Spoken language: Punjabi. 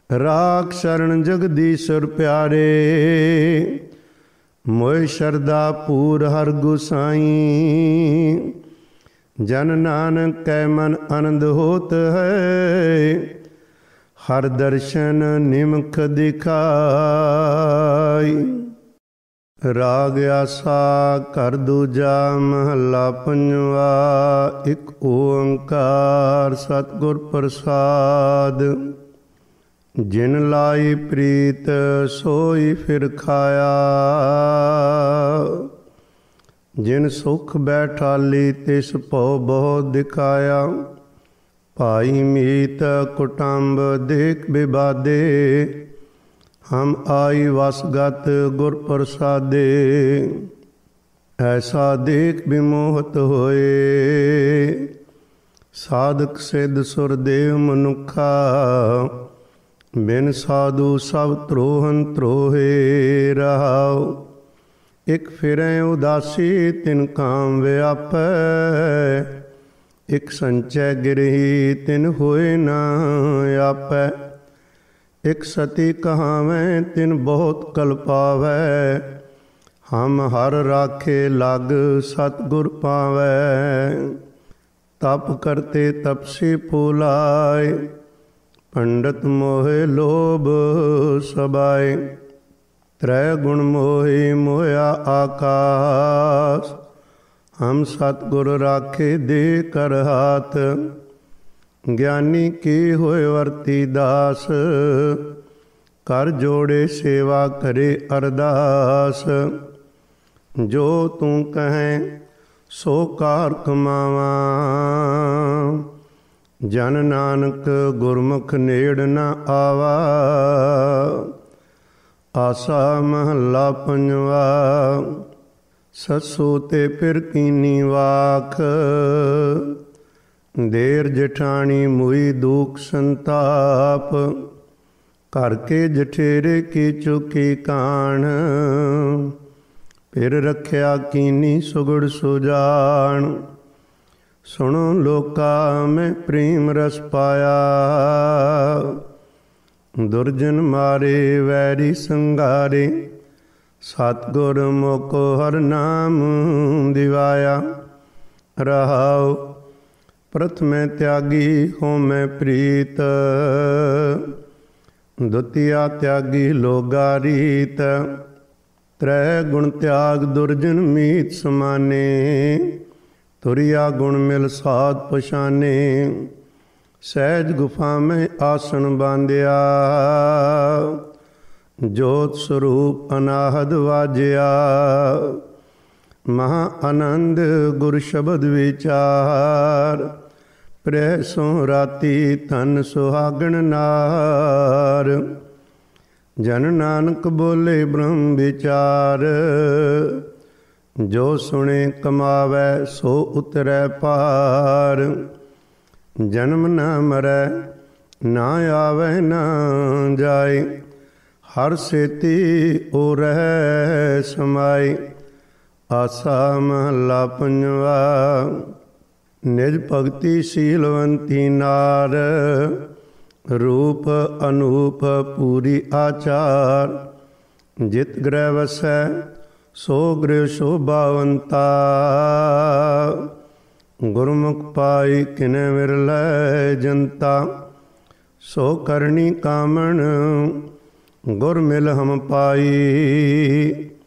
ਰਾਖ ਸ਼ਰਨ ਜਗਦੀਸ਼ਰ ਪਿਆਰੇ, ਮੋਹਿ ਸ਼ਰਧਾ ਪੂਰ ਹਰਿ ਗੁਸਾਈ। ਜਨ ਨਾਨਕ ਕੈ ਮਨ ਆਨੰਦ ਹੋਤ ਹੈ, ਹਰ ਦਰਸ਼ਨ ਨਿਮਖ ਦਿਖਾਈ। ਰਾਗ ਆਸਾ ਘਰ ਦੂਜਾ ਮਹੱਲਾ ਪੰਜਵਾ। ਇੱਕ ਓੰਕਾਰ ਸਤਿਗੁਰ ਪ੍ਰਸਾਦ। ਜਿਨ ਲਾਈ ਪ੍ਰੀਤ ਸੋਈ ਫਿਰ ਖਾਇਆ, ਜਿਨ ਸੁਖ ਬੈਠਾਲੀ ਤਿਸ ਭਉ ਬਹੁ ਦਿਖਾਇਆ। ਭਾਈ ਮੀਤ ਕੁਟੰਬ ਦੇਖ ਬਿਬਾਦੇ, ਹਮ ਆਈ ਵਸਗਤ ਗੁਰ ਪ੍ਰਸਾਦੇ। ਐਸਾ ਦੇਖ ਬਿਮੋਹਤ ਹੋਏ, ਸਾਧਕ ਸਿੱਧ ਸੁਰਦੇਵ ਮਨੁੱਖਾ। ਬਿਨ ਸਾਧੂ ਸਭ ਧਰੋਹਨ ਧਰੋਹੇ ਰਹਾਉ। ਇਕ ਫਿਰੈ ਉਦਾਸੀ ਤਿਨ ਕਾਮ ਵਿਆਪੈ, ਇਕ ਸੰਚੈ ਗਿਰਹੀ ਤਿਨ ਹੋਏ ਨਾ ਆਪੈ। ਇਕ ਸਤੀ ਕਹਾਵੈ ਤਿਨ ਬਹੁਤ ਕਲਪਾਵੈ, ਹਮ ਹਰ ਰਾਖੇ ਲਗ ਸਤਿਗੁਰ ਪਾਵੈ। ਤਪ ਕਰਤੇ ਤਪਸੀ ਫੂਲਾਏ, ਪੰਡਤ ਮੋਹਿ ਲੋਭ ਸਬਾਏ। ਤ੍ਰੈ ਗੁਣ ਮੋਹਿ ਮੋਹਿਆ ਆਕਾਸ, ਹਮ ਸਤਿਗੁਰ ਰਾਖੇ ਦੇ ਕਰ ਹਾਥ। ਗਿਆਨੀ ਕੀ ਹੋਏ ਵਰਤੀ ਦਾਸ, ਕਰ ਜੋੜੇ ਸੇਵਾ ਕਰੇ ਅਰਦਾਸ। ਜੋ ਤੂੰ ਕਹੈਂ ਸੋ ਕਾਰ ਕਮਾਵਾ, ਜਨ ਨਾਨਕ ਗੁਰਮੁਖ ਨੇੜ ਨ ਆਵਾ। ਆਸਾ ਮਹੱਲਾ ਪੰਜਵਾ। ਸੱਸੂ ਤੇ ਫਿਰ ਕੀਨੀ ਵਾਖ, ਦੇਰ ਜਠਾਣੀ ਮੁਈ ਦੁਖ ਸੰਤਾਪ। ਘਰ ਕੇ ਜਠੇਰੇ ਕੀ ਚੁਕੀ ਕਾਣ, ਫਿਰ ਰੱਖਿਆ ਕੀਨੀ ਸੁਗੜ ਸੁਜਾਨ। ਸੁਣੋ ਲੋਕਾ ਮੈਂ ਪ੍ਰੇਮ ਰਸ ਪਾਇਆ, ਦੁਰਜਨ ਮਾਰੇ ਵੈਰੀ ਸੰਘਾਰੇ। ਸਤਿਗੁਰ ਮੁਖ ਹਰਿ ਨਾਮ ਦਿਵਾਇਆ, ਰਹਾਉ। ਪ੍ਰਥਮੇ ਤਿਆਗੀ ਹੋਮੈ ਪ੍ਰੀਤ, ਦੁਤੀਆ ਤਿਆਗੀ ਲੋਗਾ ਰੀਤ। ਤ੍ਰੈ ਗੁਣ ਤਿਆਗ ਦੁਰਜਨ ਮੀਤ ਸਮਾਨੇ, ਤੁਰਿਆ ਗੁਣ ਮਿਲ ਸਾਧ ਪਛਾਨੇ। ਸਹਿਜ ਗੁਫਾ ਮੈਂ ਆਸਣ ਬਾਂਧਿਆ, ਜੋਤ ਸਰੂਪ ਅਨਾਹਦ ਵਾਜਿਆ। ਮਹਾ ਆਨੰਦ ਗੁਰ ਸ਼ਬਦ ਵਿਚਾਰ, ਪ੍ਰੈ ਸੋ ਰਾਤੀ ਧਨ ਸੁਹਾਗਣ ਨਾਰ। ਜਨ ਨਾਨਕ ਬੋਲੇ ਬ੍ਰਹਮ ਵਿਚਾਰ, ਜੋ ਸੁਣੇ ਕਮਾਵੈ ਸੋ ਉਤਰੈ ਪਾਰ। ਜਨਮ ਨ ਮਰੈ ਨਾ ਆਵੈ ਨਾ ਜਾਇ, ਹਰ ਸੇਤੀ ਓ ਰਹਿ ਸਮਾਈ। ਆਸਾ ਮਹੱਲਾ ਪੰਜਵਾ। ਨਿਜ ਭਗਤੀ ਸੀਲਵੰਤੀ ਨਾਰ, ਰੂਪ ਅਨੂਪ ਪੂਰੀ ਆਚਾਰ। ਜਿਤ ਗ੍ਰਹਿ ਵਸੈ ਸੋ ਗ੍ਰਹਿ ਸ਼ੋਭਾਵੰਤਾ, ਗੁਰਮੁਖ ਪਾਈ ਕਿਨੈ ਵਿਰਲੈ ਜਨਤਾ। ਸੋ ਕਰਨੀ ਕਾਮਣ ਗੁਰ ਮਿਲ ਹਮ ਪਾਈ,